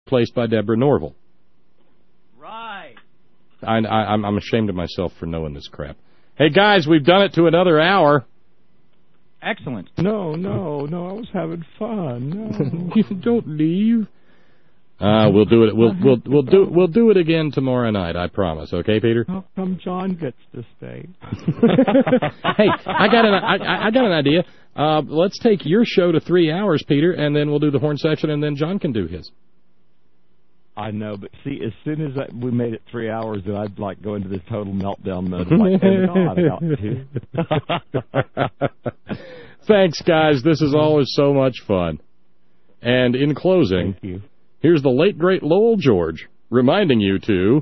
replaced by Deborah Norville. Right. I'm ashamed of myself for knowing this crap. Hey, guys, we've done it to another hour. Excellent. No, I was having fun. No. Don't leave. We'll do it. We'll do it again tomorrow night. I promise. Okay, Peter? How come John gets to stay? Hey, I got an idea. Let's take your show to 3 hours, Peter, and then we'll do the horn section, and then John can do his. I know, but see, as soon as we made it 3 hours, then I'd like go into this total meltdown mode. Like, oh God, Thanks, guys. This is always so much fun. And in closing, thank you. Here's the late, great Lowell George reminding you to...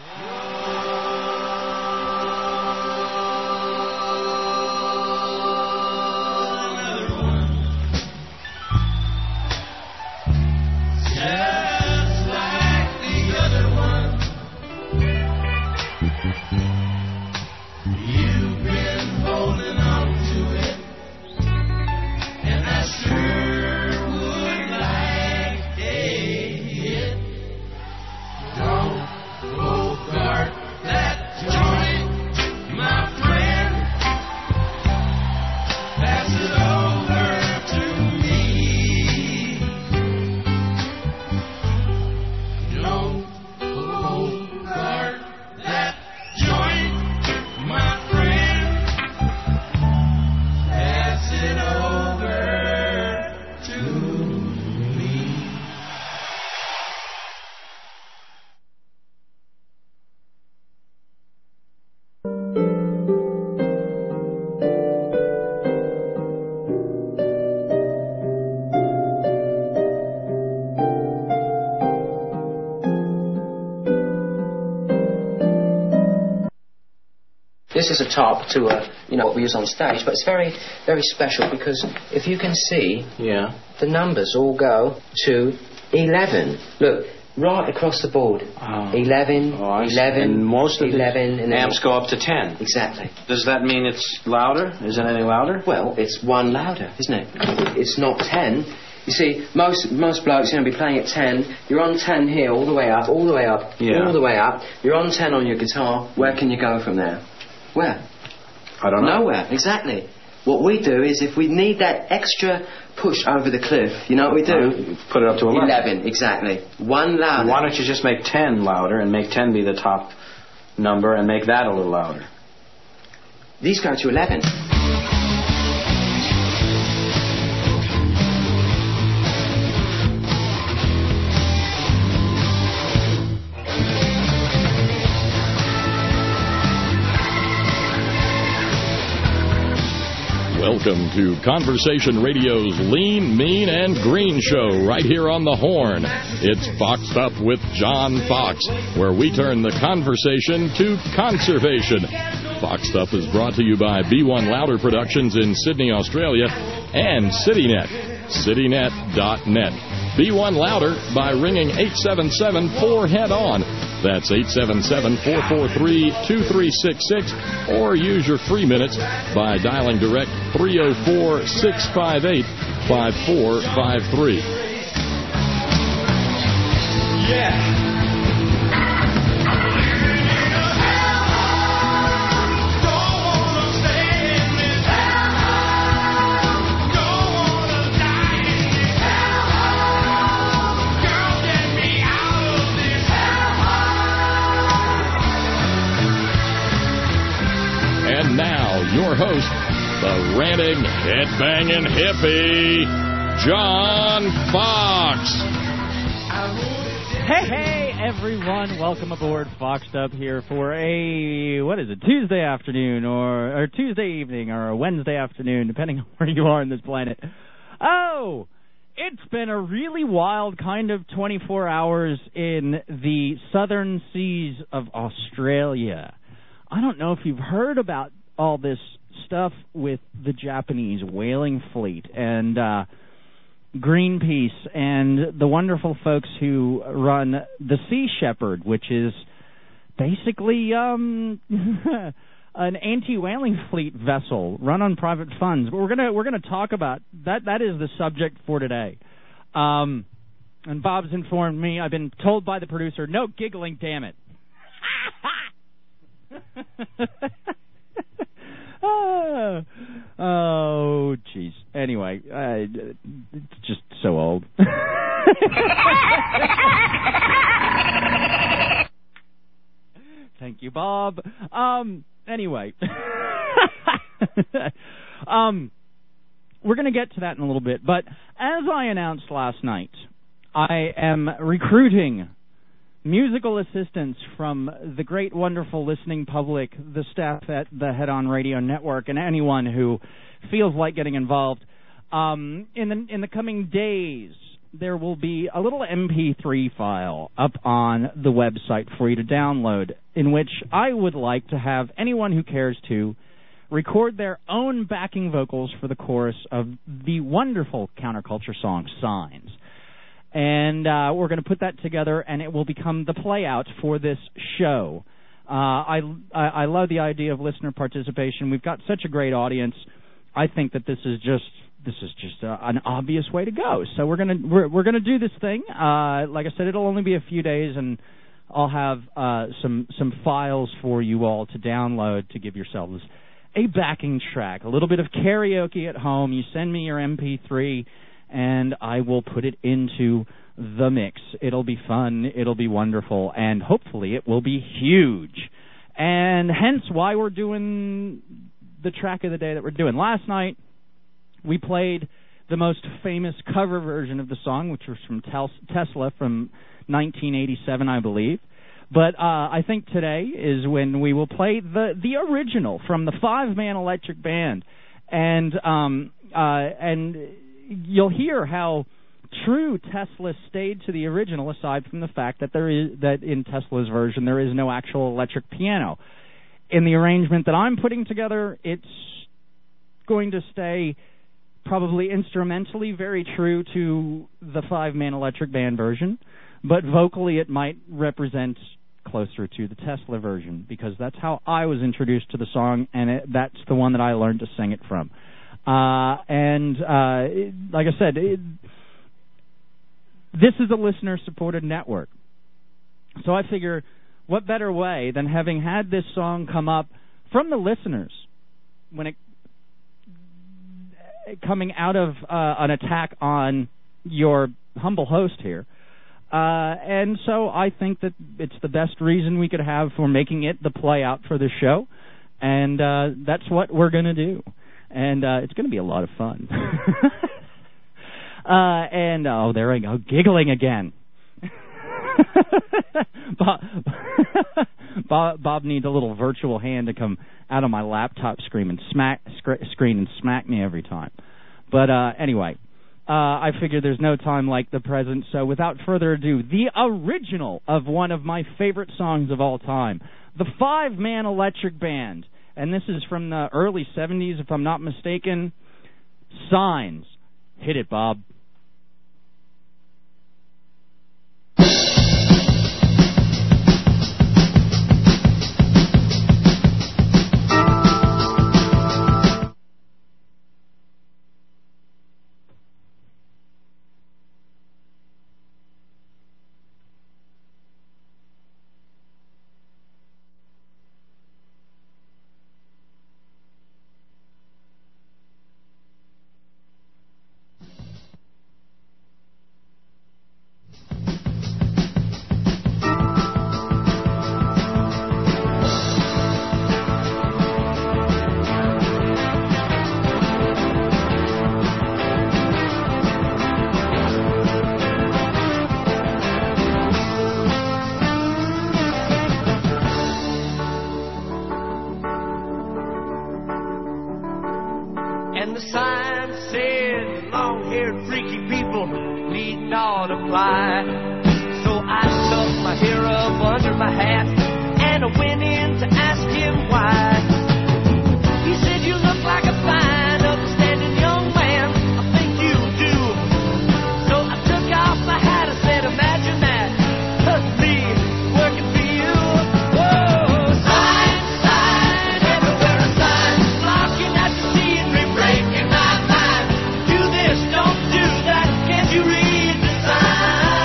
This is a top to what we use on stage, but it's very, very special because if you can see, the numbers all go to 11. Look, right across the board. 11, 11, and most of 11, and amps go up to 10. Exactly. Does that mean it's louder? Is it any louder? Well, it's one louder, isn't it? It's not 10. You see, most blokes are going to be playing at 10. You're on 10 here, all the way up, all the way up, all the way up. You're on 10 on your guitar. Where can you go from there? Where? I don't know. Nowhere, exactly. What we do is if we need that extra push over the cliff, you know what we do? Put it up to 11. 11, exactly. One louder. Why don't you just make 10 louder and make 10 be the top number and make that a little louder? These go to 11. Welcome to Conversation Radio's Lean, Mean, and Green show right here on the Horn. It's Foxed Up with John Fox, where we turn the conversation to conservation. Foxed Up is brought to you by B1 Louder Productions in Sydney, Australia, and CityNet, citynet.net. B1 Louder by ringing 877-4-HEAD-ON. That's 877-443-2366, or use your free minutes by dialing direct 304-658-5453. Yeah. Your host, the ranting, headbanging hippie, John Fox. Hey, everyone. Welcome aboard Foxed Up here for a, Tuesday afternoon or Tuesday evening or a Wednesday afternoon, depending on where you are on this planet. Oh, it's been a really wild kind of 24 hours in the southern seas of Australia. I don't know if you've heard about all this stuff with the Japanese whaling fleet and Greenpeace and the wonderful folks who run the Sea Shepherd, which is basically an anti-whaling fleet vessel run on private funds. But we're gonna talk about that. That is the subject for today. And Bob's informed me, I've been told by the producer, no giggling, damn it. Oh, jeez. Anyway, it's just so old. Thank you, Bob. Anyway. We're going to get to that in a little bit, but as I announced last night, I am recruiting musical assistants from the great, wonderful listening public, the staff at the Head On Radio Network, and anyone who feels like getting involved. In the coming days, there will be a little MP3 file up on the website for you to download, in which I would like to have anyone who cares to record their own backing vocals for the chorus of the wonderful counterculture song Signs. And we're going to put that together, and it will become the play-out for this show. I love the idea of listener participation. We've got such a great audience. I think that this is just an obvious way to go. So we're gonna do this thing. Like I said, it'll only be a few days, and I'll have some files for you all to download to give yourselves a backing track, a little bit of karaoke at home. You send me your MP3, and I will put it into the mix. It'll be fun. It'll be wonderful, and hopefully it will be huge. And hence why we're doing the track of the day that we're doing. Last night, we played the most famous cover version of the song, which was from Tesla from 1987, I believe. But I think today is when we will play the original from the Five-Man Electric Band, and you'll hear how true Tesla stayed to the original, aside from the fact that that in Tesla's version there is no actual electric piano. In the arrangement that I'm putting together, it's going to stay probably instrumentally very true to the Five-Man Electric Band version, but vocally it might represent closer to the Tesla version, because that's how I was introduced to the song, and that's the one that I learned to sing it from. Like I said, this is a listener-supported network. So I figure, what better way than having had this song come up from the listeners when it coming out of an attack on your humble host here. And so I think that it's the best reason we could have for making it the play-out for the show. And that's what we're going to do. And it's going to be a lot of fun. And, oh, there we go, giggling again. Bob needs a little virtual hand to come out of my laptop screen and smack me every time. But anyway, I figure there's no time like the present, so without further ado, the original of one of my favorite songs of all time, the Five-Man Electric Band. And this is from the early 70s, if I'm not mistaken. Signs. Hit it, Bob. Sign.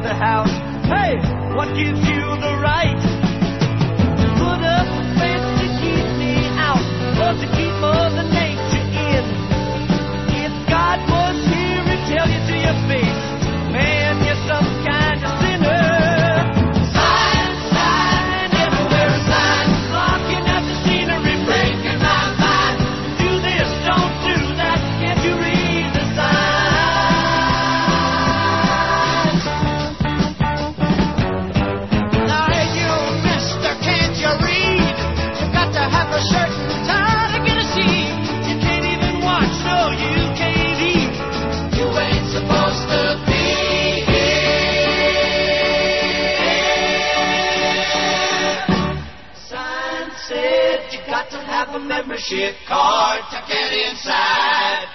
the house. Hey, what gives you the right to put up a fence to keep me out, or to keep Mother Nature in? If God was here, he'd tell you to your face, man, you're some kind of sinner. Sign, sign, everywhere a sign, blocking out the scenery, breaking my mind. Do this, don't do that, can't you read the signs? Now, hey, you mister, can't you read? You've got to have a shirt and tie to get a seat. You can't even watch, no, you can't eat. You ain't supposed to be here. Sign said you got to have a membership card to get inside.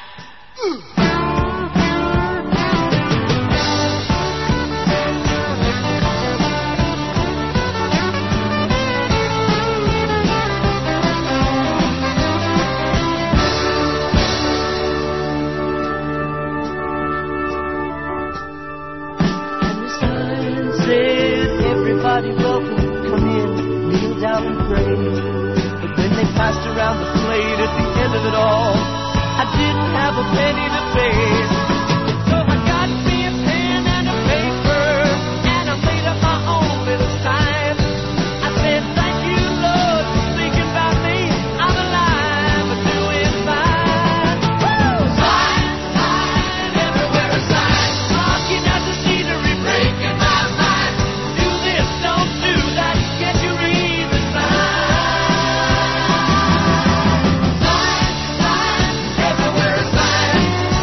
And the sign said, everybody welcome, come in, kneel down and pray. But when they passed around the plate at the end of it all, I didn't have a penny to pay. So I got me a pen and a paper, and I made up my own little sign. I said, thank you, Lord, for thinking about me. I'm alive and doing fine. Woo! Sign, sign, everywhere a sign, blocking out the scenery, breaking my mind. Do this, don't do that, can't you read the sign? Sign, sign, everywhere a sign.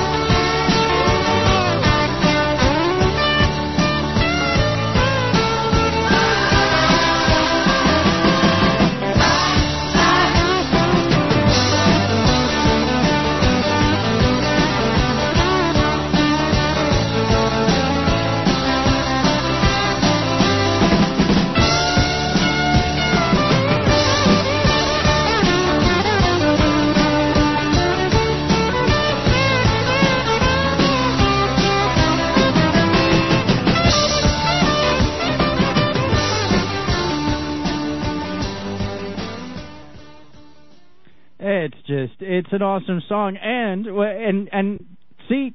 It's an awesome song, and see,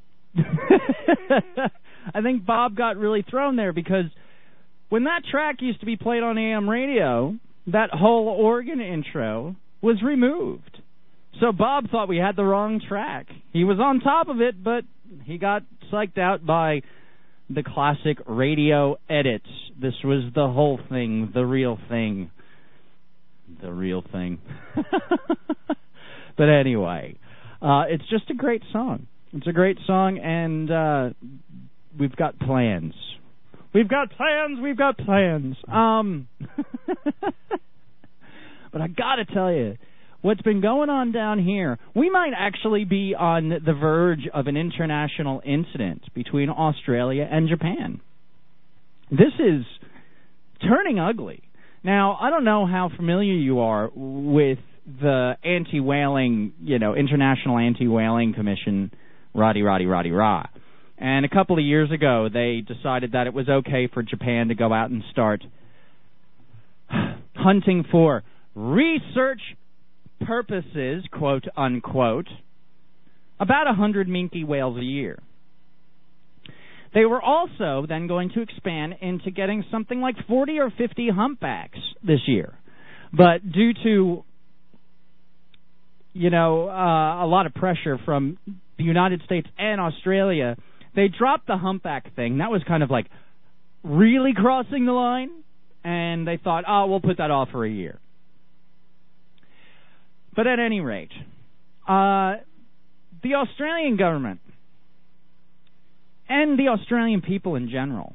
I think Bob got really thrown there, because when that track used to be played on AM radio, that whole organ intro was removed. So Bob thought we had the wrong track. He was on top of it, but he got psyched out by the classic radio edits. This was the whole thing, the real thing. The real thing. But anyway, it's just a great song. It's a great song, and we've got plans. We've got plans. But I gotta tell you, what's been going on down here, we might actually be on the verge of an international incident between Australia and Japan. This is turning ugly. Now, I don't know how familiar you are with the anti-whaling, International Anti-Whaling Commission, rah. And a couple of years ago, they decided that it was okay for Japan to go out and start hunting for research purposes, quote unquote, about 100 minke whales a year. They were also then going to expand into getting something like 40 or 50 humpbacks this year. But due to, a lot of pressure from the United States and Australia, they dropped the humpback thing. That was kind of like really crossing the line. And they thought, we'll put that off for a year. But at any rate, the Australian government and the Australian people in general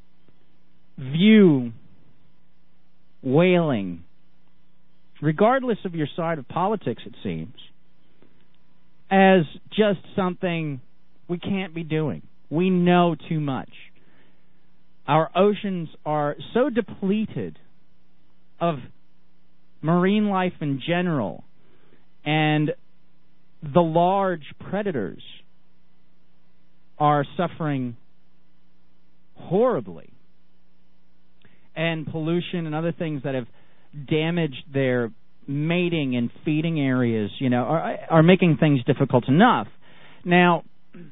view whaling, regardless of your side of politics, it seems, as just something we can't be doing. We know too much. Our oceans are so depleted of marine life in general, and the large predators are suffering horribly. And pollution and other things that have damaged their mating and feeding areas, are making things difficult enough. Now,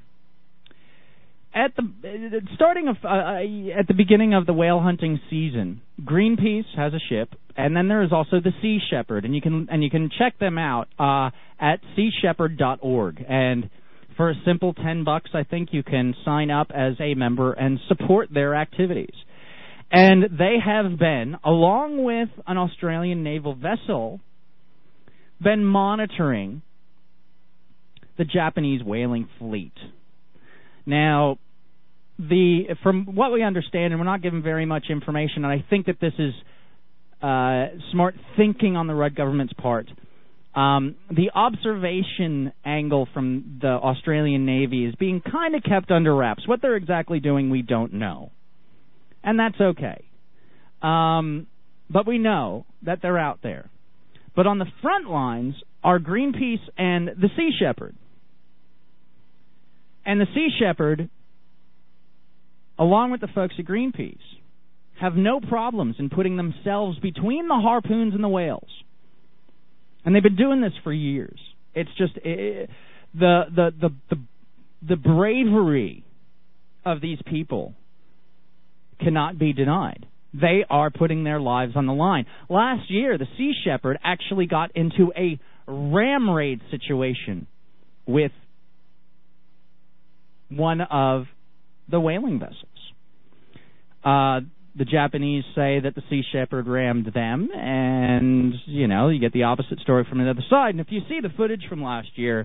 at the beginning of the whale hunting season, Greenpeace has a ship, and then there is also the Sea Shepherd, and you can check them out at seashepherd.org. And for a simple $10, I think you can sign up as a member and support their activities. And they have been, along with an Australian naval vessel, been monitoring the Japanese whaling fleet. Now, from what we understand, and we're not given very much information, and I think that this is smart thinking on the Rudd government's part, the observation angle from the Australian Navy is being kind of kept under wraps. What they're exactly doing, we don't know. And that's okay. But we know that they're out there. But on the front lines are Greenpeace and the Sea Shepherd. And the Sea Shepherd, along with the folks at Greenpeace, have no problems in putting themselves between the harpoons and the whales. And they've been doing this for years. It's just the bravery of these people cannot be denied. They are putting their lives on the line. Last year, the Sea Shepherd actually got into a ram raid situation with one of the whaling vessels. The Japanese say that the Sea Shepherd rammed them, and, you get the opposite story from the other side. And if you see the footage from last year,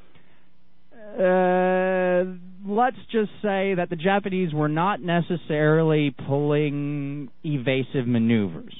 let's just say that the Japanese were not necessarily pulling evasive maneuvers.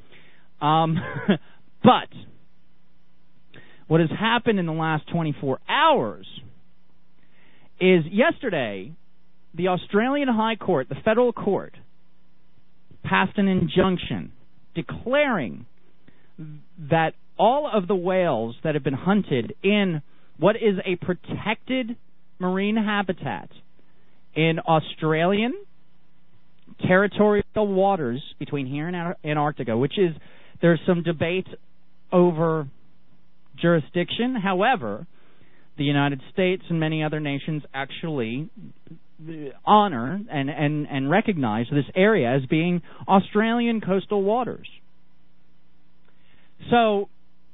But what has happened in the last 24 hours is yesterday, the Australian High Court, the federal court, passed an injunction declaring that all of the whales that have been hunted in what is a protected marine habitat in Australian territorial waters between here and Antarctica, which is, there's some debate over jurisdiction. However, the United States and many other nations actually honor and recognize this area as being Australian coastal waters. So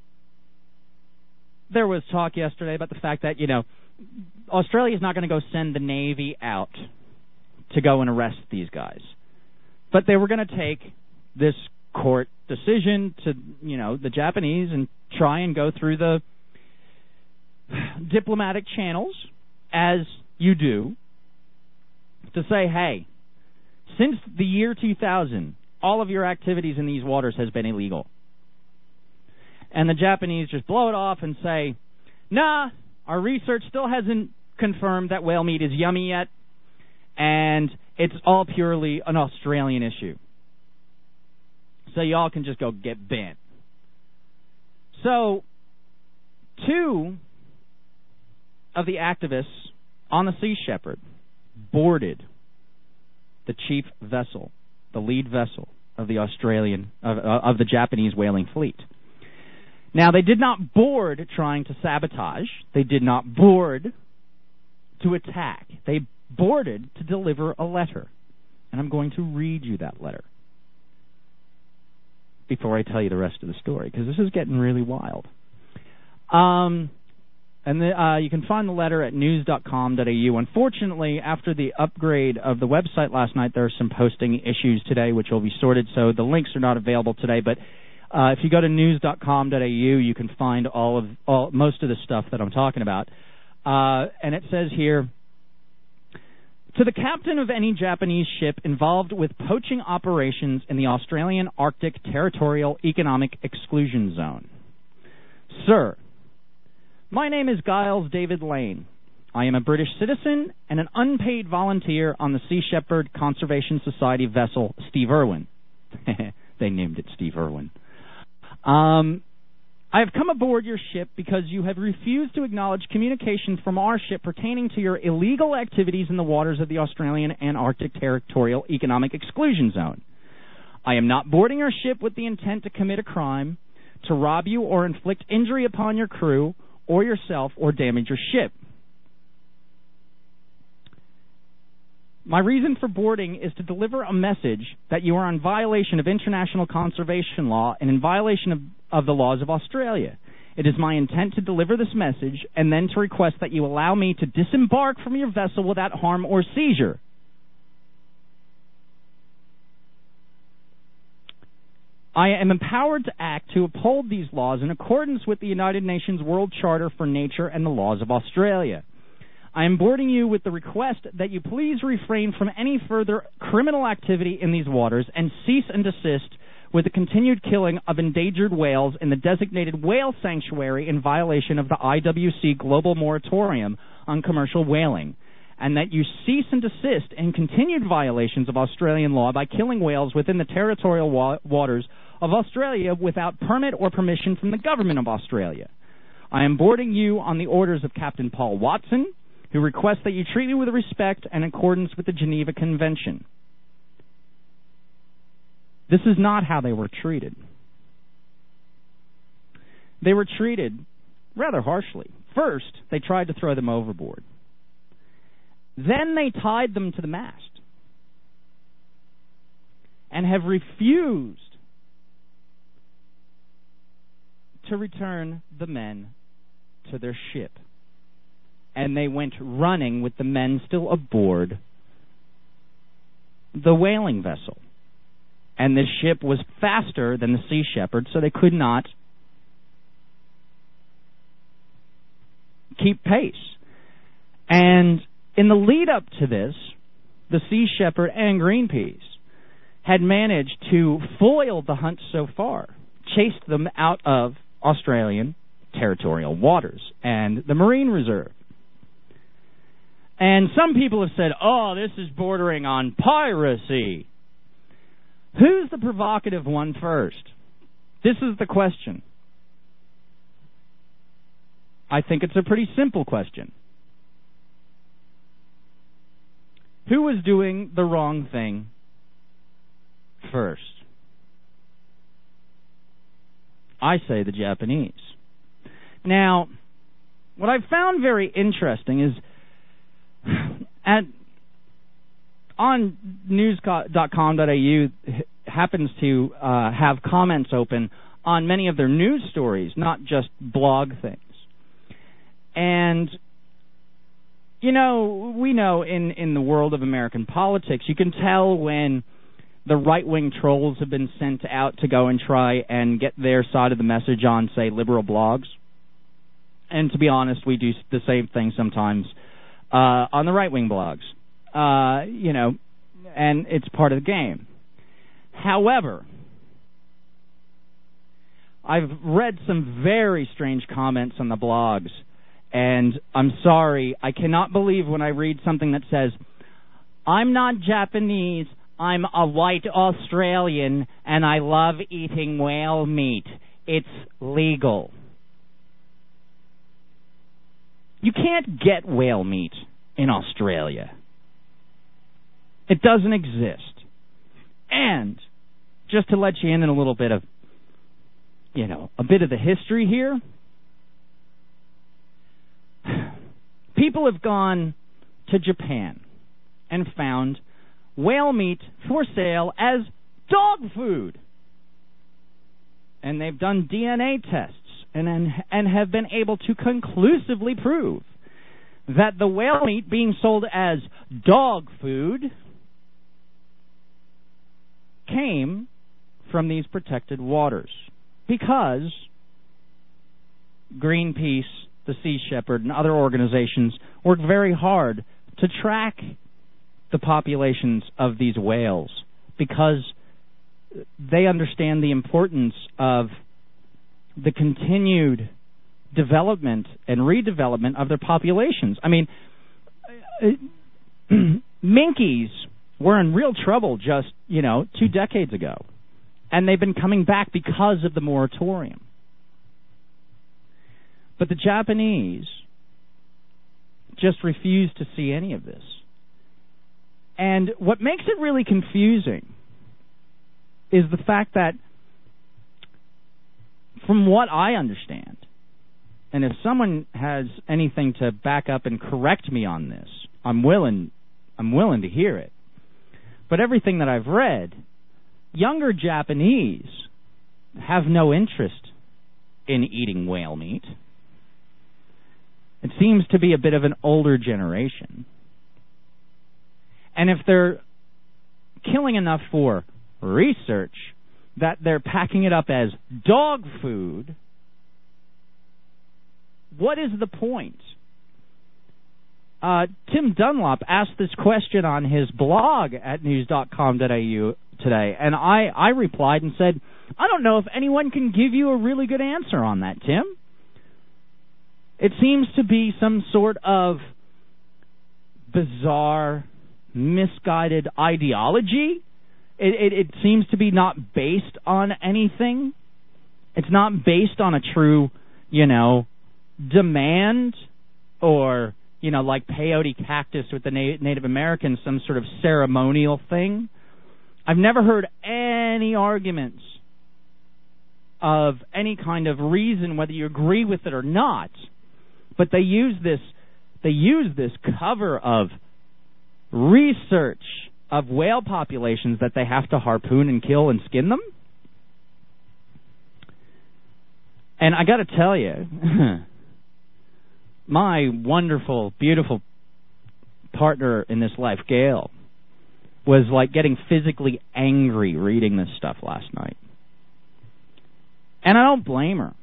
there was talk yesterday about the fact that, Australia's not going to go send the Navy out to go and arrest these guys. But they were going to take this court decision to, the Japanese and try and go through the diplomatic channels, as you do, to say, hey, since the year 2000, all of your activities in these waters has been illegal. And the Japanese just blow it off and say, nah, our research still hasn't confirmed that whale meat is yummy yet, and it's all purely an Australian issue. So y'all can just go get bent. So, two of the activists on the Sea Shepherd boarded the chief vessel, the lead vessel of the of the Japanese whaling fleet. Now, they did not board trying to sabotage. They did not board to attack. They boarded to deliver a letter. And I'm going to read you that letter before I tell you the rest of the story, because this is getting really wild. You can find the letter at news.com.au. Unfortunately, after the upgrade of the website last night, there are some posting issues today, which will be sorted, so the links are not available today. But if you go to news.com.au, you can find most of the stuff that I'm talking about. And it says here, to the captain of any Japanese ship involved with poaching operations in the Australian Arctic Territorial Economic Exclusion Zone. Sir, my name is Giles David Lane. I am a British citizen and an unpaid volunteer on the Sea Shepherd Conservation Society vessel Steve Irwin. They named it Steve Irwin. I have come aboard your ship because you have refused to acknowledge communications from our ship pertaining to your illegal activities in the waters of the Australian and Arctic Territorial Economic Exclusion Zone. I am not boarding your ship with the intent to commit a crime, to rob you or inflict injury upon your crew or yourself or damage your ship. My reason for boarding is to deliver a message that you are in violation of international conservation law and in violation of the laws of Australia. It is my intent to deliver this message and then to request that you allow me to disembark from your vessel without harm or seizure. I am empowered to act to uphold these laws in accordance with the United Nations World Charter for Nature and the laws of Australia. I am boarding you with the request that you please refrain from any further criminal activity in these waters and cease and desist with the continued killing of endangered whales in the designated whale sanctuary in violation of the IWC Global Moratorium on Commercial Whaling, and that you cease and desist in continued violations of Australian law by killing whales within the territorial waters of Australia without permit or permission from the government of Australia. I am boarding you on the orders of Captain Paul Watson, who requests that you treat me with respect and in accordance with the Geneva Convention. This is not how they were treated. They were treated rather harshly. First, they tried to throw them overboard. Then they tied them to the mast and have refused to return the men to their ship. And they went running with the men still aboard the whaling vessel. And the ship was faster than the Sea Shepherd, so they could not keep pace. And in the lead up to this, the Sea Shepherd and Greenpeace had managed to foil the hunt so far, chased them out of Australian territorial waters and the Marine Reserve. And some people have said, oh, this is bordering on piracy. Who's the provocative one first? This is the question. I think it's a pretty simple question. Who was doing the wrong thing first? I say the Japanese. Now, what I've found very interesting is on news.com.au happens to have comments open on many of their news stories, not just blog things. And, you know, we know in the world of American politics, you can tell when the right-wing trolls have been sent out to go and try and get their side of the message on, say, liberal blogs. And to be honest, we do the same thing sometimes on the right-wing blogs. You know, and it's part of the game. However, I've read some very strange comments on the blogs, and I'm sorry, I cannot believe when I read something that says, I'm not Japanese, I'm a white Australian, and I love eating whale meat. It's legal. You can't get whale meat in Australia. It doesn't exist. And just to let you in a little bit of, you know, a bit of the history here, people have gone to Japan and found whale meat for sale as dog food. And they've done DNA tests and have been able to conclusively prove that the whale meat being sold as dog food came from these protected waters, because Greenpeace, the Sea Shepherd, and other organizations work very hard to track the populations of these whales, because they understand the importance of the continued development and redevelopment of their populations. I mean, minkies were in real trouble just, 2 decades ago. And they've been coming back because of the moratorium. But the Japanese just refuse to see any of this. And what makes it really confusing is the fact that, from what I understand, and if someone has anything to back up and correct me on this, I'm willing to hear it. But everything that I've read, younger Japanese have no interest in eating whale meat. It seems to be a bit of an older generation. And if they're killing enough for research that they're packing it up as dog food, what is the point? Tim Dunlop asked this question on his blog at news.com.au today, and I replied and said, I don't know if anyone can give you a really good answer on that, Tim. It seems to be some sort of bizarre, misguided ideology. It seems to be not based on anything. It's not based on a true, demand or, like peyote cactus with the Native Americans, some sort of ceremonial thing. I've never heard any arguments of any kind of reason, whether you agree with it or not. But they use this cover of research of whale populations that they have to harpoon and kill and skin them. And I got to tell you, my wonderful, beautiful partner in this life, Gail, was like getting physically angry reading this stuff last night. And I don't blame her.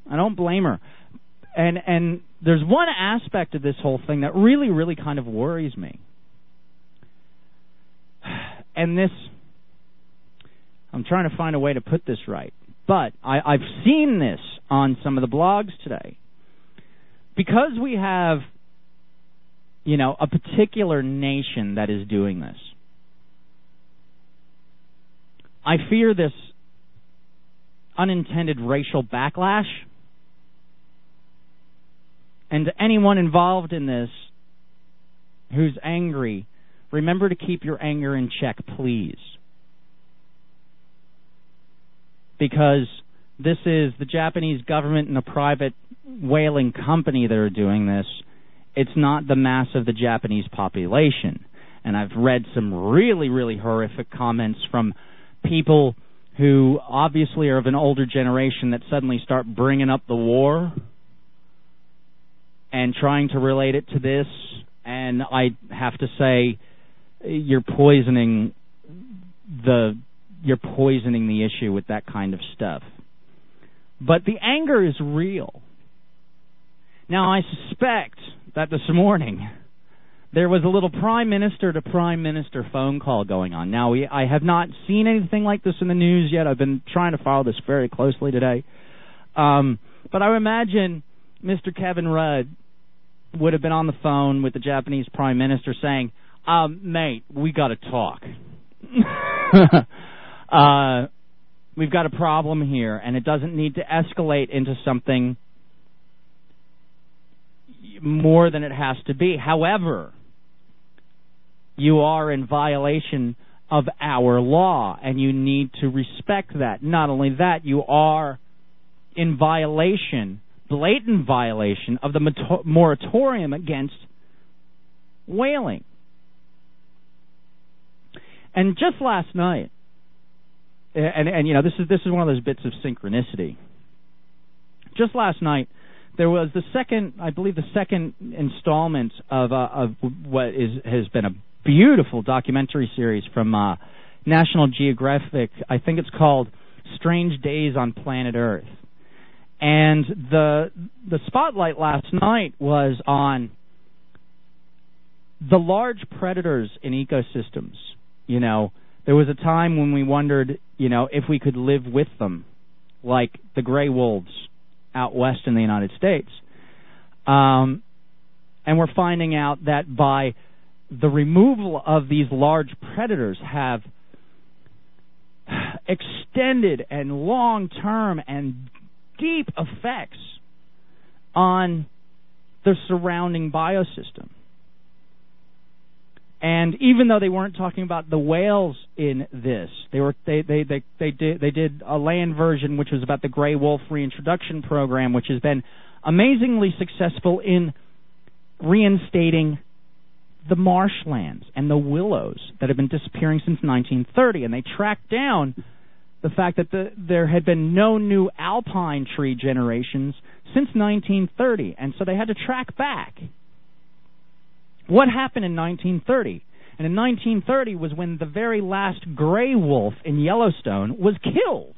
And there's one aspect of this whole thing that really, really kind of worries me. And this, I'm trying to find a way to put this right, but I've seen this on some of the blogs today. Because we have, a particular nation that is doing this, I fear this unintended racial backlash. And to anyone involved in this who's angry, remember to keep your anger in check, please. Because this is the Japanese government and a private whaling company that are doing this. It's not the mass of the Japanese population. And I've read some really, really horrific comments from people who obviously are of an older generation that suddenly start bringing up the war and trying to relate it to this. And I have to say, you're poisoning the issue with that kind of stuff. But the anger is real. Now, I suspect that this morning there was a little prime minister to prime minister phone call going on. Now, I have not seen anything like this in the news yet. I've been trying to follow this very closely today. But I would imagine Mr. Kevin Rudd would have been on the phone with the Japanese prime minister saying, mate, we got to talk. We've got a problem here, and it doesn't need to escalate into something more than it has to be. However, you are in violation of our law, and you need to respect that. Not only that, you are in violation, blatant violation, of the moratorium against whaling. And just last night, and this is one of those bits of synchronicity. Just last night, there was the second installment of what has been a beautiful documentary series from National Geographic. I think it's called Strange Days on Planet Earth. And the spotlight last night was on the large predators in ecosystems. There was a time when we wondered, if we could live with them, like the gray wolves out west in the United States. And we're finding out that by the removal of these large predators have extended and long-term and deep effects on the surrounding biosystem. And even though they weren't talking about the whales in this, they did a land version which was about the gray wolf reintroduction program, which has been amazingly successful in reinstating the marshlands and the willows that have been disappearing since 1930. And they tracked down the fact that there had been no new alpine tree generations since 1930, and so they had to track back. What happened in 1930? And in 1930 was when the very last gray wolf in Yellowstone was killed.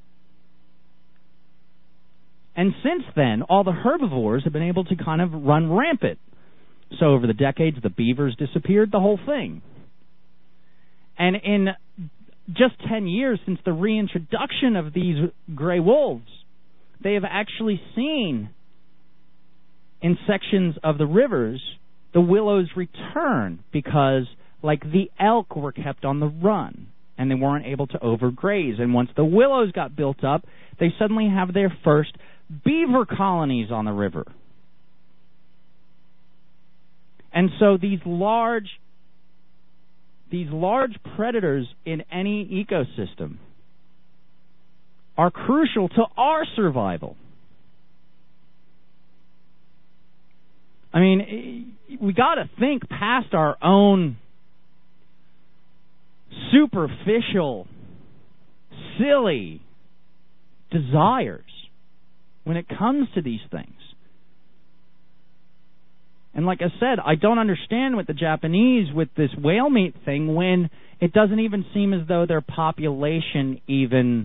And since then, all the herbivores have been able to kind of run rampant. So over the decades, the beavers disappeared, the whole thing. And in just 10 years since the reintroduction of these gray wolves, they have actually seen in sections of the rivers the willows return because, like the elk, were kept on the run and they weren't able to overgraze. And once the willows got built up, they suddenly have their first beaver colonies on the river. And so these large predators in any ecosystem are crucial to our survival. I mean, we got to think past our own superficial, silly desires when it comes to these things. And like I said, I don't understand with the Japanese with this whale meat thing when it doesn't even seem as though their population even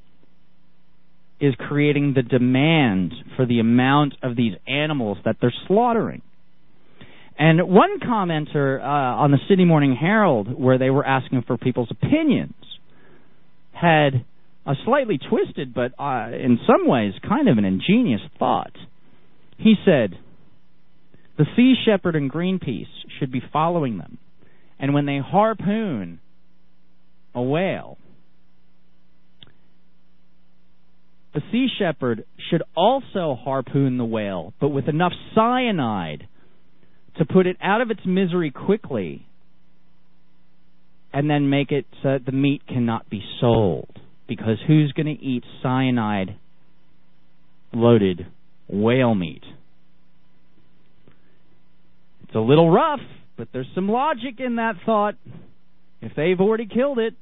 is creating the demand for the amount of these animals that they're slaughtering. And one commenter on the Sydney Morning Herald, where they were asking for people's opinions, had a slightly twisted, but in some ways kind of an ingenious thought. He said, the Sea Shepherd and Greenpeace should be following them. And when they harpoon a whale, the Sea Shepherd should also harpoon the whale, but with enough cyanide to put it out of its misery quickly and then make it so that the meat cannot be sold. Because who's going to eat cyanide-loaded whale meat? It's a little rough, but there's some logic in that thought. If they've already killed it,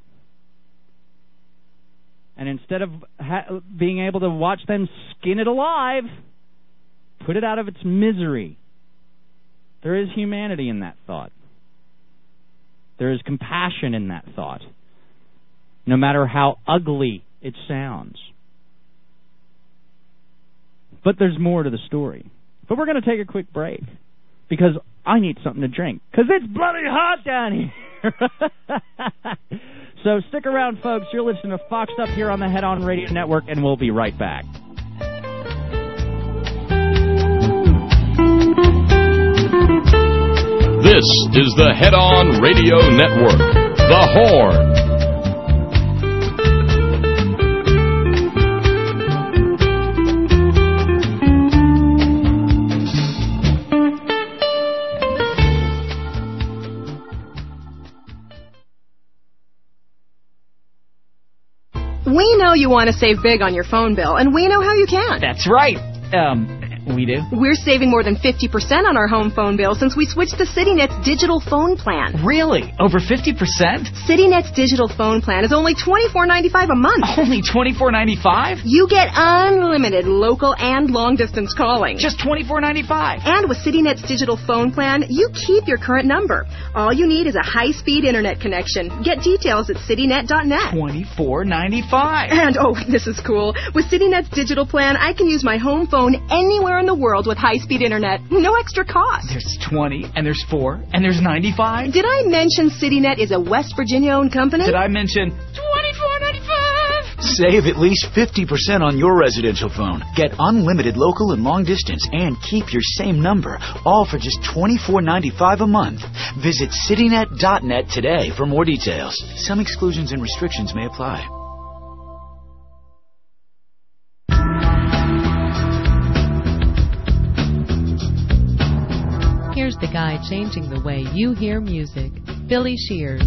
and instead of being able to watch them skin it alive, put it out of its misery. There is humanity in that thought. There is compassion in that thought, no matter how ugly it sounds. But there's more to the story. But we're going to take a quick break, because I need something to drink, because it's bloody hot down here. So stick around, folks. You're listening to Foxed Up here on the Head On Radio Network, and we'll be right back. This is the Head On Radio Network, The Horn. We know you want to save big on your phone bill, and we know how you can. That's right. We do? We're saving more than 50% on our home phone bill since we switched to CityNet's digital phone plan. Really? Over 50%? CityNet's digital phone plan is only $24.95 a month. Only $24.95? You get unlimited local and long-distance calling. Just $24.95? And with CityNet's digital phone plan, you keep your current number. All you need is a high-speed internet connection. Get details at citynet.net. $24.95? And, oh, this is cool. With CityNet's digital plan, I can use my home phone anywhere in the world with high-speed internet. No extra cost. There's 20, and there's 4, and there's 95. Did I mention CityNet is a West Virginia-owned company? Did I mention $24.95? Save at least 50% on your residential phone. Get unlimited local and long distance and keep your same number, all for just $24.95 a month. Visit citynet.net today for more details. Some exclusions and restrictions may apply. the guy changing the way you hear music. Billy Shears.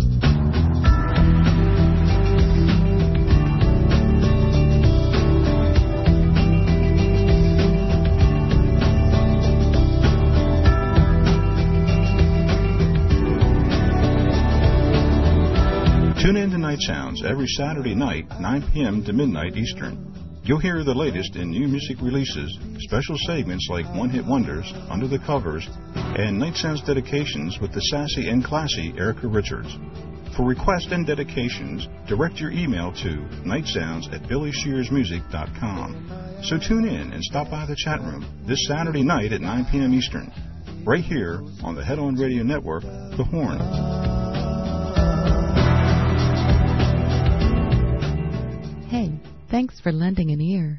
Tune in to Night Sounds every Saturday night, 9 p.m. to midnight Eastern. You'll hear the latest in new music releases, special segments like One Hit Wonders, Under the Covers, and Night Sounds dedications with the sassy and classy Erica Richards. For requests and dedications, direct your email to nightsounds@billyshearsmusic.com. So tune in and stop by the chat room this Saturday night at 9 p.m. Eastern, right here on the Head On Radio Network, The Horn. Hey, thanks for lending an ear.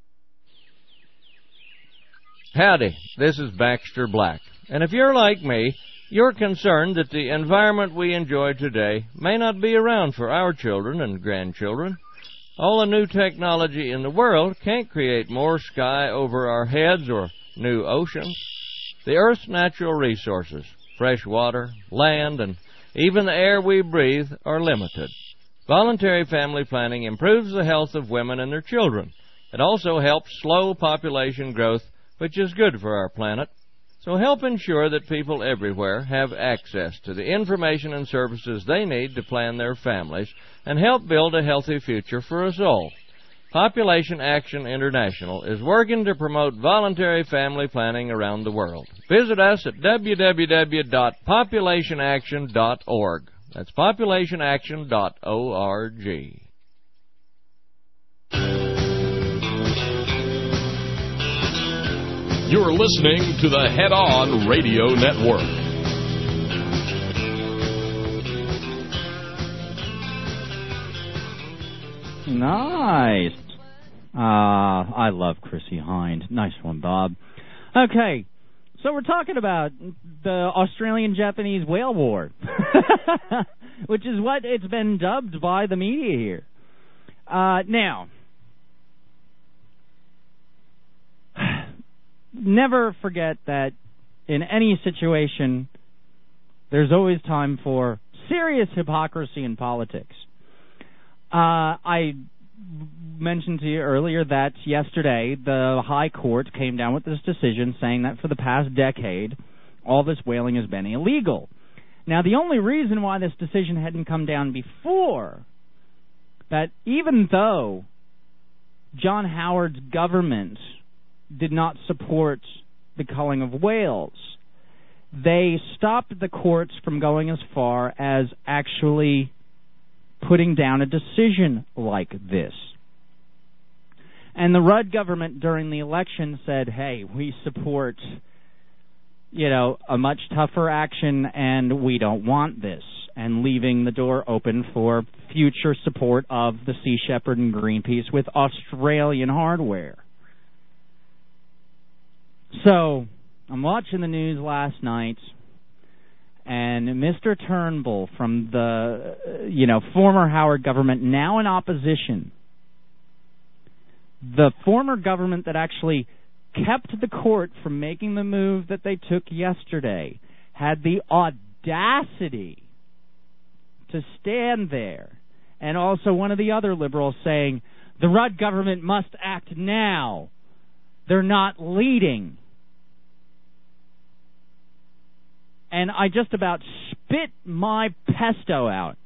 Howdy, this is Baxter Black. And if you're like me, you're concerned that the environment we enjoy today may not be around for our children and grandchildren. All the new technology in the world can't create more sky over our heads or new oceans. The Earth's natural resources, fresh water, land, and even the air we breathe are limited. Voluntary family planning improves the health of women and their children. It also helps slow population growth, which is good for our planet. So help ensure that people everywhere have access to the information and services they need to plan their families and help build a healthy future for us all. Population Action International is working to promote voluntary family planning around the world. Visit us at www.populationaction.org. That's populationaction.org. You're listening to the Head On Radio Network. Nice. I love Chrissie Hynde. Nice one, Bob. Okay. So we're talking about the Australian-Japanese whale war, which is what it's been dubbed by the media here. Now, never forget that in any situation, there's always time for serious hypocrisy in politics. I mentioned to you earlier that yesterday the High Court came down with this decision saying that for the past decade, all this whaling has been illegal. Now, the only reason why this decision hadn't come down before, that even though John Howard's government did not support the culling of whales, they stopped the courts from going as far as actually putting down a decision like this. And the Rudd government during the election said, hey, we support, a much tougher action, and we don't want this, and leaving the door open for future support of the Sea Shepherd and Greenpeace with Australian hardware. So, I'm watching the news last night, and Mr. Turnbull from the, former Howard government, now in opposition, the former government that actually kept the court from making the move that they took yesterday, had the audacity to stand there. And also one of the other liberals saying, the Rudd government must act now. They're not leading. And I just about spit my pesto out.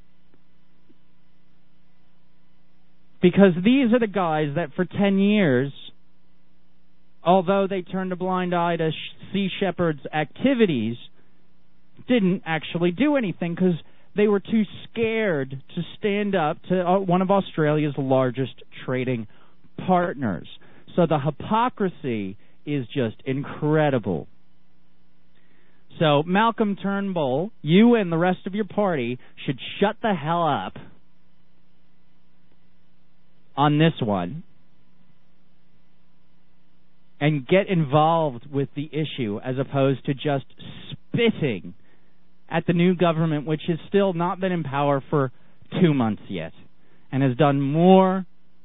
Because these are the guys that for 10 years, although they turned a blind eye to Sea Shepherd's activities, didn't actually do anything because they were too scared to stand up to one of Australia's largest trading partners. So the hypocrisy is just incredible. So, Malcolm Turnbull, you and the rest of your party should shut the hell up on this one and get involved with the issue as opposed to just spitting at the new government, which has still not been in power for 2 months yet and has done more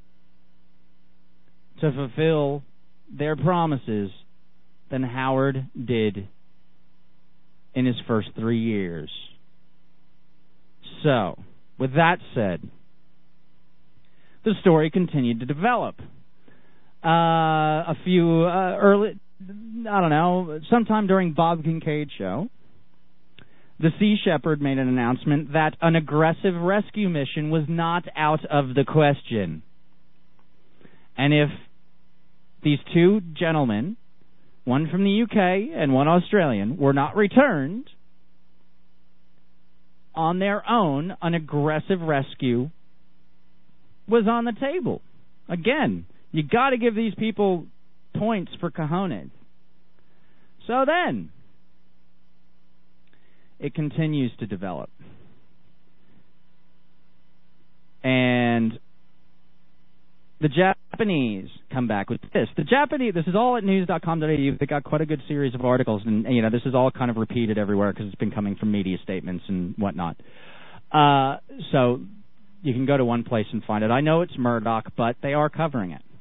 to fulfill their promises than Howard did in his first 3 years. So, with that said, the story continued to develop. Sometime during Bob Kincaid's show, the Sea Shepherd made an announcement that an aggressive rescue mission was not out of the question. And if these two gentlemen, one from the UK and one Australian, were not returned on their own, an aggressive rescue was on the table. Again, you got to give these people points for cojones. So then, it continues to develop. And the Japanese come back with this. The Japanese, this is all at news.com.au. They got quite a good series of articles, and this is all kind of repeated everywhere because it's been coming from media statements and whatnot. So you can go to one place and find it. I know it's Murdoch, but they are covering it.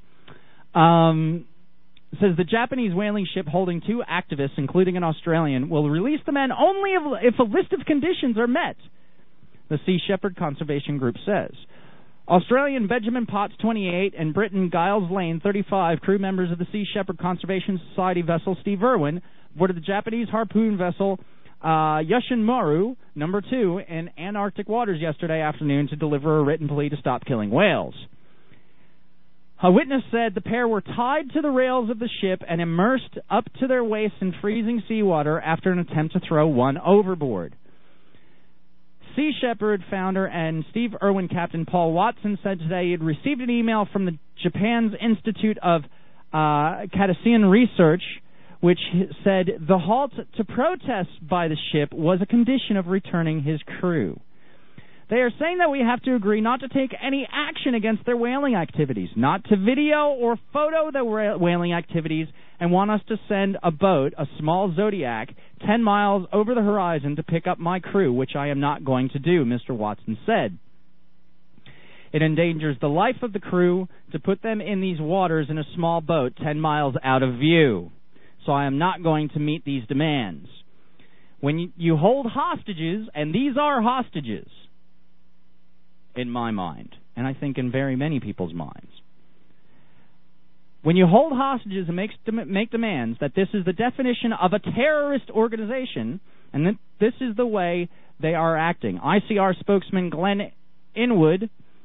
It says the Japanese whaling ship holding 2 activists, including an Australian, will release the men only if a list of conditions are met, the Sea Shepherd Conservation Group says. Australian Benjamin Potts, 28, and Briton Giles Lane, 35, crew members of the Sea Shepherd Conservation Society vessel Steve Irwin, boarded the Japanese harpoon vessel Yushin Maru, number 2, in Antarctic waters yesterday afternoon to deliver a written plea to stop killing whales. A witness said the pair were tied to the rails of the ship and immersed up to their waists in freezing seawater after an attempt to throw one overboard. Sea Shepherd founder and Steve Irwin captain Paul Watson said today he had received an email from the Japan's Institute of Cardassian Research, which said the halt to protest by the ship was a condition of returning his crew. They are saying that we have to agree not to take any action against their whaling activities, not to video or photo their whaling activities, and want us to send a boat, a small Zodiac, 10 miles over the horizon to pick up my crew, which I am not going to do, Mr. Watson said. It endangers the life of the crew to put them in these waters in a small boat 10 miles out of view. So I am not going to meet these demands. When you hold hostages, and these are hostages, in my mind, and I think in very many people's minds. When you hold hostages and make demands that this is the definition of a terrorist organization, and that this is the way they are acting. ICR spokesman Glenn Inwood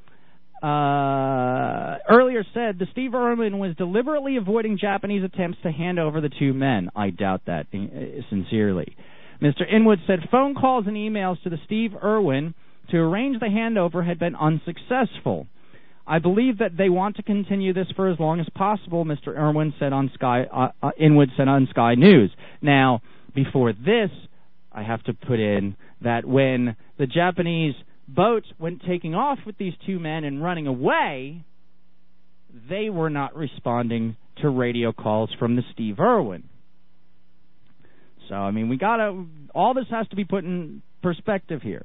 earlier said the Steve Irwin was deliberately avoiding Japanese attempts to hand over the 2 men. I doubt that, sincerely. Mr. Inwood said phone calls and emails to the Steve Irwin to arrange the handover had been unsuccessful. I believe that they want to continue this for as long as possible, Mr. Irwin said on Inwood said on Sky News. Now, before this, I have to put in that when the Japanese boat went taking off with these 2 men and running away, they were not responding to radio calls from the Steve Irwin. So, I mean, all this has to be put in perspective here.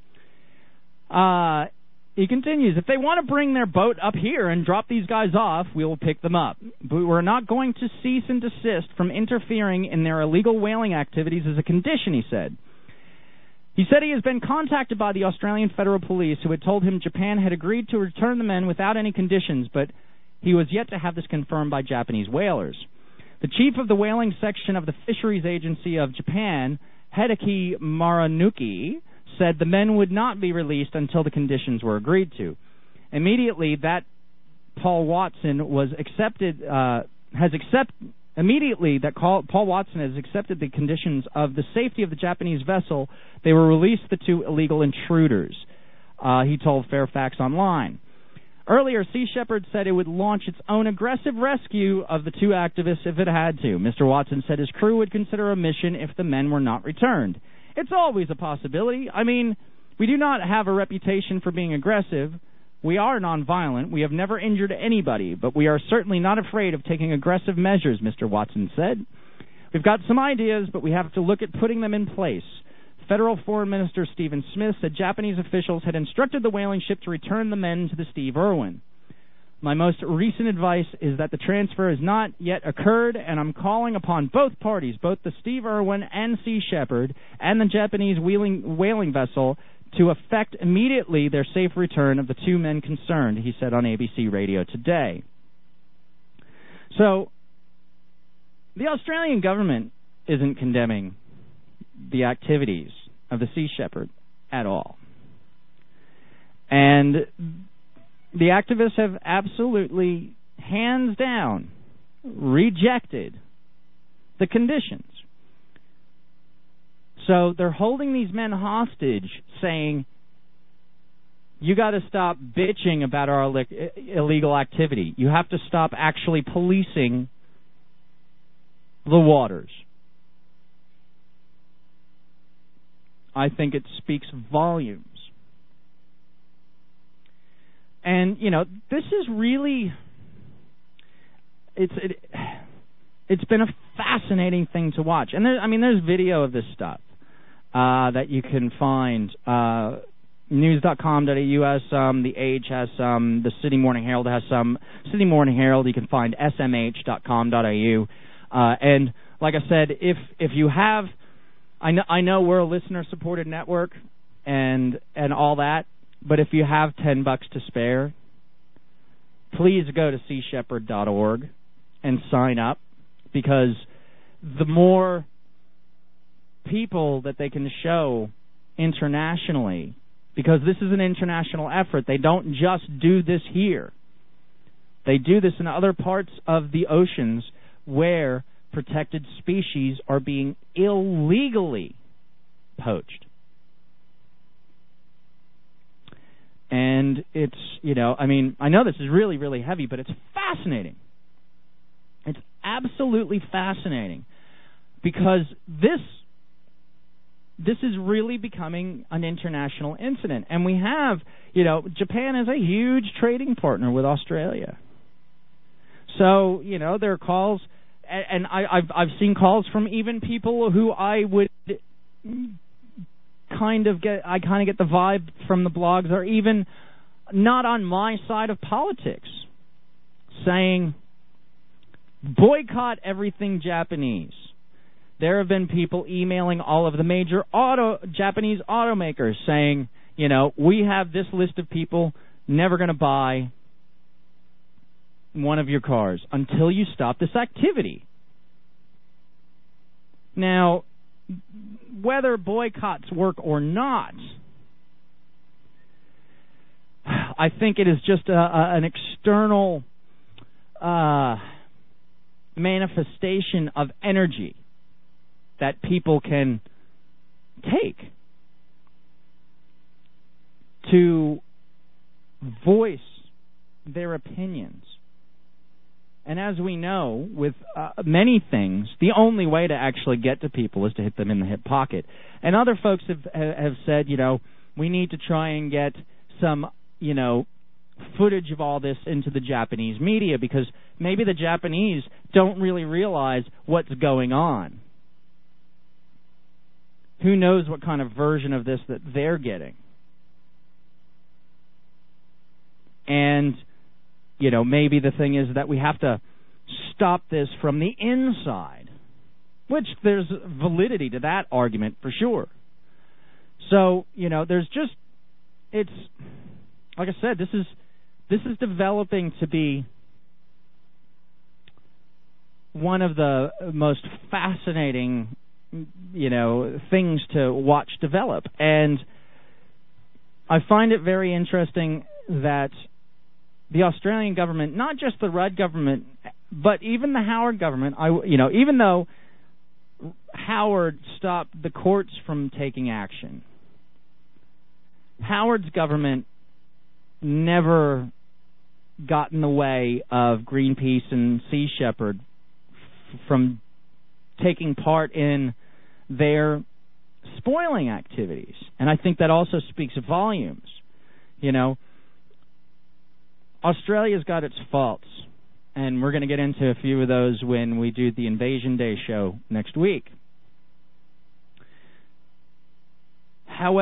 He continues, if they want to bring their boat up here and drop these guys off, we will pick them up. But we're not going to cease and desist from interfering in their illegal whaling activities as a condition, he said. He said he has been contacted by the Australian Federal Police, who had told him Japan had agreed to return the men without any conditions, but he was yet to have this confirmed by Japanese whalers. The chief of the whaling section of the Fisheries Agency of Japan, Hideki Maranuki, said the men would not be released until the conditions were agreed to. Immediately, that Paul Watson has accepted the conditions of the safety of the Japanese vessel, they will release the 2 illegal intruders, he told Fairfax Online. Earlier, Sea Shepherd said it would launch its own aggressive rescue of the 2 activists if it had to. Mr. Watson said his crew would consider a mission if the men were not returned. It's always a possibility. I mean, we do not have a reputation for being aggressive. We are nonviolent. We have never injured anybody, but we are certainly not afraid of taking aggressive measures, Mr. Watson said. We've got some ideas, but we have to look at putting them in place. Federal Foreign Minister Stephen Smith said Japanese officials had instructed the whaling ship to return the men to the Steve Irwin. My most recent advice is that the transfer has not yet occurred, and I'm calling upon both parties, both the Steve Irwin and Sea Shepherd and the Japanese whaling vessel, to effect immediately their safe return of the two men concerned, he said on ABC Radio Today. So, the Australian government isn't condemning the activities of the Sea Shepherd at all. And the activists have absolutely, hands down, rejected the conditions. So they're holding these men hostage, saying, you got to stop bitching about our illegal activity. You have to stop actually policing the waters. I think it speaks volumes. And, you know, this is really, it's been a fascinating thing to watch. And there's video of this stuff that you can find. News.com.au has some, The Age has some, the Sydney Morning Herald has some. Sydney Morning Herald, you can find smh.com.au. And like I said, if you have, I know we're a listener-supported network and all that, but if you have $10 to spare, please go to seashepherd.org and sign up, because the more people that they can show internationally, because this is an international effort, they don't just do this here. They do this in other parts of the oceans where protected species are being illegally poached. And it's, you know, I mean, I know this is really, really heavy, but it's fascinating. It's absolutely fascinating, because this is really becoming an international incident. And we have, you know, Japan is a huge trading partner with Australia. So, you know, there are calls, and I've seen calls from even people who I kind of get the vibe from the blogs are even not on my side of politics, saying, boycott everything Japanese. There have been people emailing all of the major Japanese automakers saying, you know, we have this list of people never going to buy one of your cars until you stop this activity. Now, whether boycotts work or not, I think it is just an external manifestation of energy that people can take to voice their opinions. And as we know, with many things, the only way to actually get to people is to hit them in the hip pocket. And other folks have said, you know, we need to try and get some, you know, footage of all this into the Japanese media, because maybe the Japanese don't really realize what's going on. Who knows what kind of version of this that they're getting. And, you know, maybe the thing is that we have to stop this from the inside, which there's validity to that argument for sure. So, you know, there's just, it's, like I said, this is developing to be one of the most fascinating, you know, things to watch develop. And I find it very interesting that the Australian government, not just the Rudd government, but even the Howard government, even though Howard stopped the courts from taking action, Howard's government never got in the way of Greenpeace and Sea Shepherd from taking part in their spoiling activities. And I think that also speaks volumes. You know, Australia's got its faults, and we're going to get into a few of those when we do the Invasion Day show next week.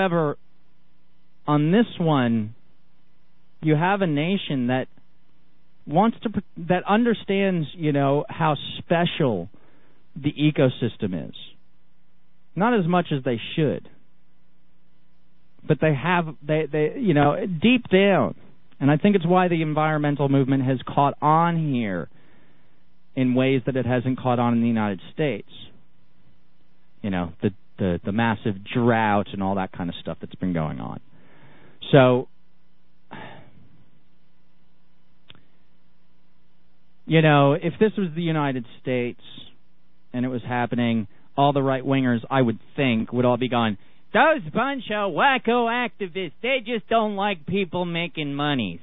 However, on this one, you have a nation that that understands, how special the ecosystem is. Not as much as they should. But they deep down, and I think it's why the environmental movement has caught on here in ways that it hasn't caught on in the United States. The massive drought and all that kind of stuff that's been going on. So, if this was the United States and it was happening, all the right-wingers, I would think, would all be going, those bunch of wacko activists, they just don't like people making money.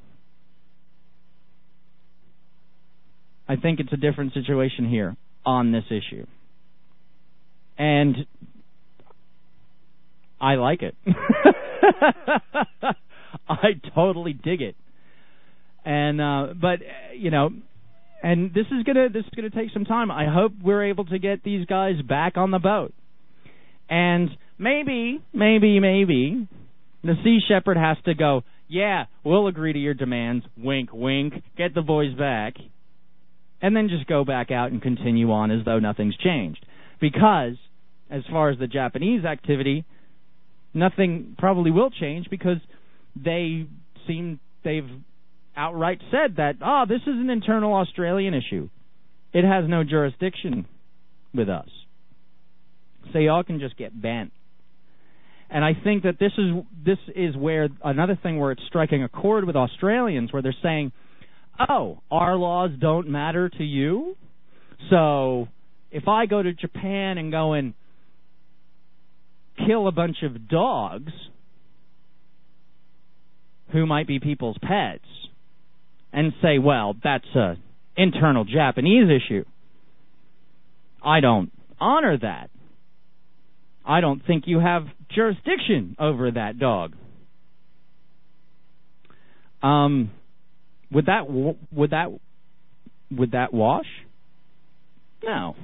I think it's a different situation here on this issue. And I like it. I totally dig it. And and this is gonna take some time. I hope we're able to get these guys back on the boat. And maybe the Sea Shepherd has to go, yeah, we'll agree to your demands, wink, wink, get the boys back, and then just go back out and continue on as though nothing's changed. Because, as far as the Japanese activity, nothing probably will change because they've outright said that, this is an internal Australian issue. It has no jurisdiction with us. So y'all can just get bent. And I think that this is where another thing where it's striking a chord with Australians, where they're saying, our laws don't matter to you? So if I go to Japan and go and kill a bunch of dogs who might be people's pets and say, well, that's an internal Japanese issue, I don't honor that. I don't think you have jurisdiction over that dog. Would that wash? No.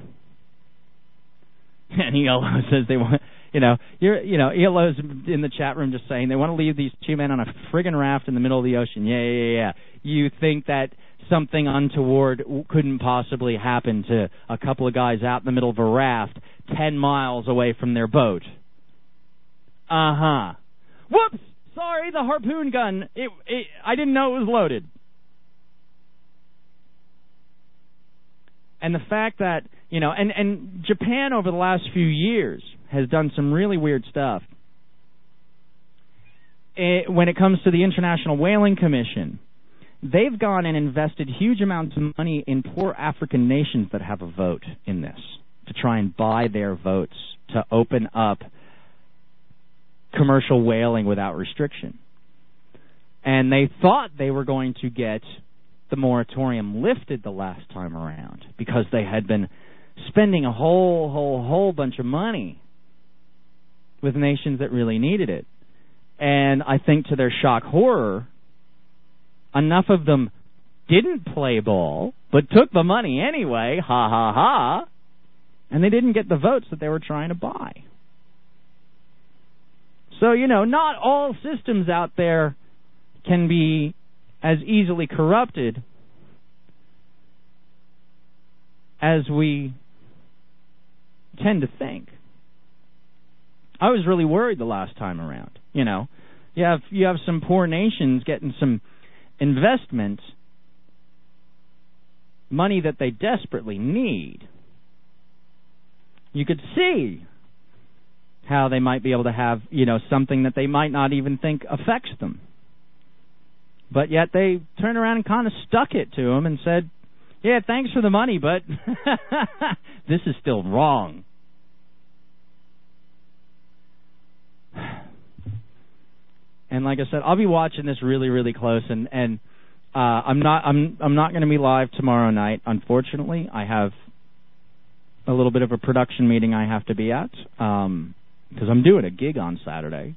And ELO says they want, ELO's in the chat room just saying they want to leave these two men on a friggin' raft in the middle of the ocean. Yeah. You think that something untoward couldn't possibly happen to a couple of guys out in the middle of a raft 10 miles away from their boat? Uh-huh. Whoops! Sorry, the harpoon gun. I didn't know it was loaded. And the fact that, and Japan over the last few years has done some really weird stuff. When it comes to the International Whaling Commission, they've gone and invested huge amounts of money in poor African nations that have a vote in this, to try and buy their votes to open up commercial whaling without restriction. And they thought they were going to get the moratorium lifted the last time around because they had been spending a whole bunch of money with nations that really needed it. And I think to their shock horror, enough of them didn't play ball, but took the money anyway, and they didn't get the votes that they were trying to buy. So, not all systems out there can be as easily corrupted as we tend to think. I was really worried the last time around. You have some poor nations getting some investment money that they desperately need. You could see how they might be able to have, something that they might not even think affects them. But yet they turned around and kind of stuck it to them and said, yeah, thanks for the money, but this is still wrong. And like I said, I'll be watching this really, really close, and I'm not going to be live tomorrow night. Unfortunately, I have a little bit of a production meeting I have to be at because I'm doing a gig on Saturday.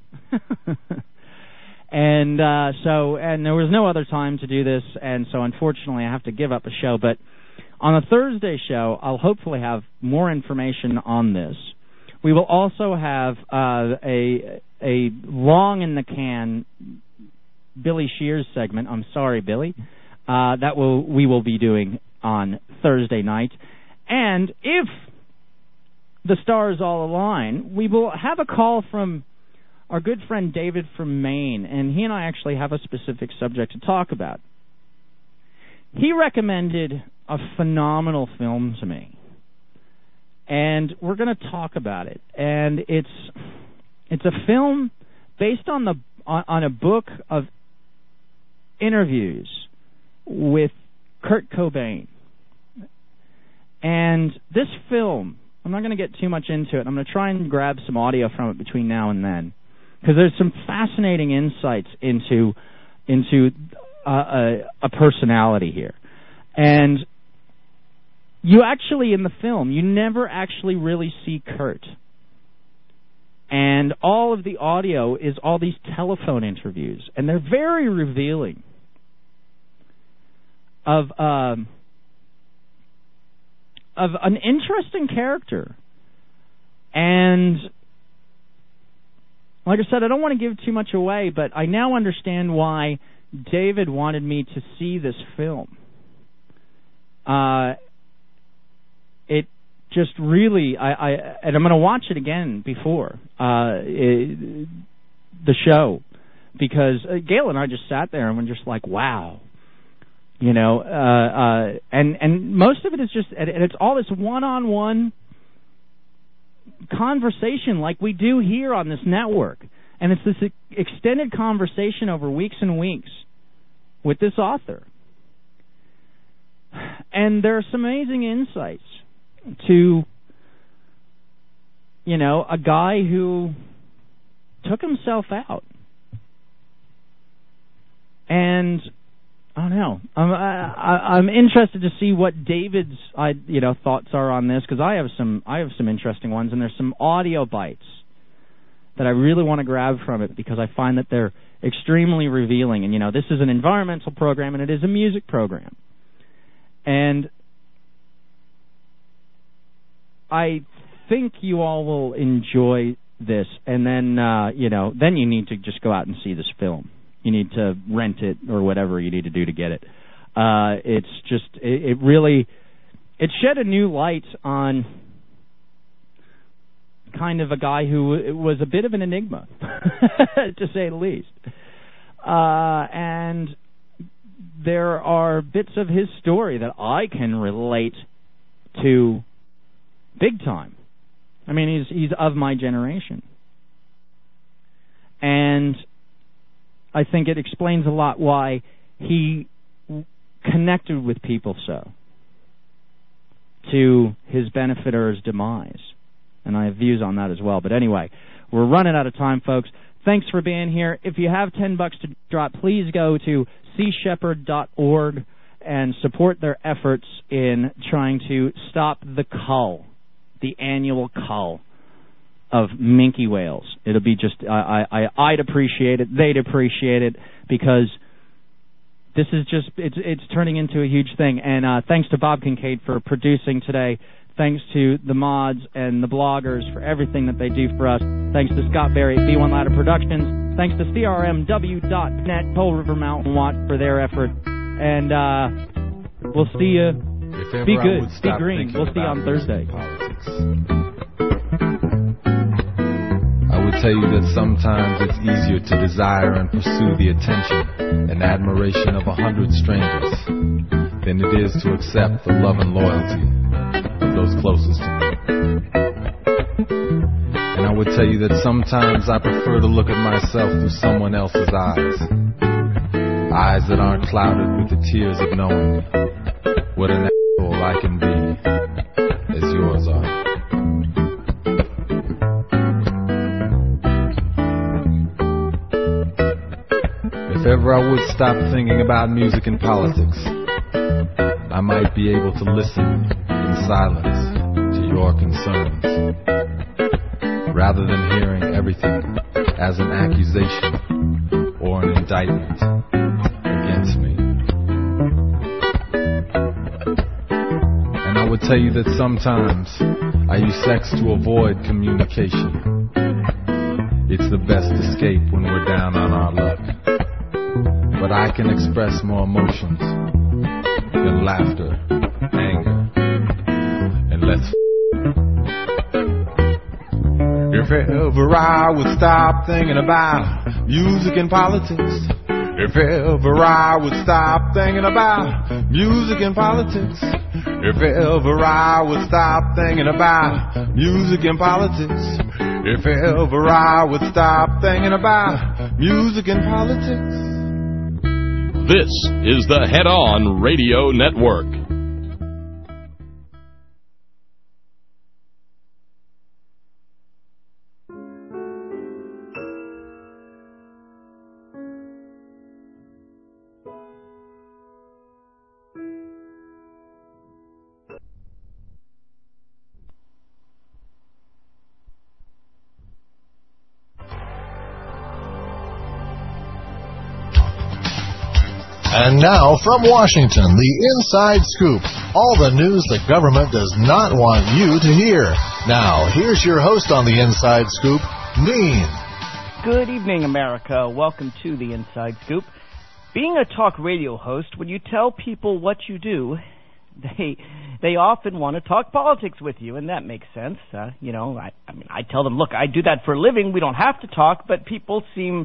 And there was no other time to do this, and so unfortunately I have to give up a show. But on a Thursday show, I'll hopefully have more information on this. We will also have a long in the can Billy Shears segment. I'm sorry, Billy. we will be doing on Thursday night. And if the stars all align, we will have a call from our good friend David from Maine, and he and I actually have a specific subject to talk about. He recommended a phenomenal film to me, and we're going to talk about it. And it's a film based on a book of interviews with Kurt Cobain. And this film, I'm not going to get too much into it. I'm going to try and grab some audio from it between now and then, because there's some fascinating insights into a personality here. And you actually, in the film, you never actually really see Kurt. And all of the audio is all these telephone interviews, and they're very revealing of an interesting character. And like I said, I don't want to give too much away, but I now understand why David wanted me to see this film. It just really, and I'm going to watch it again before the show, because Gail and I just sat there and we're just like, wow. You know, and most of it is just, and it's all this one-on-one conversation like we do here on this network. And it's this extended conversation over weeks and weeks with this author. And there are some amazing insights to, you know, a guy who took himself out. And I don't know. I'm interested to see what David's thoughts are on this, because I have some interesting ones, and there's some audio bites that I really want to grab from it, because I find that they're extremely revealing. And this is an environmental program, and it is a music program, and I think you all will enjoy this. And then then you need to just go out and see this film. You need to rent it or whatever you need to do to get it. It's just, it really shed a new light on kind of a guy who was a bit of an enigma, to say the least. And there are bits of his story that I can relate to big time. I mean, he's of my generation. And I think it explains a lot why he connected with people so, to his benefit or his demise. And I have views on that as well. But anyway, we're running out of time, folks. Thanks for being here. If you have $10 to drop, please go to seashepherd.org and support their efforts in trying to stop the cull, the annual cull of minke whales. It'll be just, I'd appreciate it, they'd appreciate it, because this is just, it's turning into a huge thing. And thanks to Bob Kincaid for producing today. Thanks to the mods and the bloggers for everything that they do for us. Thanks to Scott Berry at B1 Ladder Productions. Thanks to CRMW.net, Coal River Mountain Watch for their effort. And we'll see you. Be good. Be green. We'll see you on Thursday. I would tell you that sometimes it's easier to desire and pursue the attention and admiration of 100 strangers than it is to accept the love and loyalty of those closest to me. And I would tell you that sometimes I prefer to look at myself through someone else's eyes. Eyes that aren't clouded with the tears of knowing what an asshole I can be, as yours are. If ever I would stop thinking about music and politics, I might be able to listen in silence to your concerns, rather than hearing everything as an accusation or an indictment against me. And I would tell you that sometimes I use sex to avoid communication. It's the best escape when we're down on our luck. But I can express more emotions and laughter, anger, and let's. If ever I would stop thinking about music and politics, if ever I would stop thinking about music and politics, if ever I would stop thinking about music and politics, if ever I would stop thinking about music and politics. This is the Head On Radio Network. And now, from Washington, the Inside Scoop. All the news the government does not want you to hear. Now, here's your host on the Inside Scoop, Dean. Good evening, America. Welcome to the Inside Scoop. Being a talk radio host, when you tell people what you do, they often want to talk politics with you, and that makes sense. I tell them, look, I do that for a living. We don't have to talk, but people seem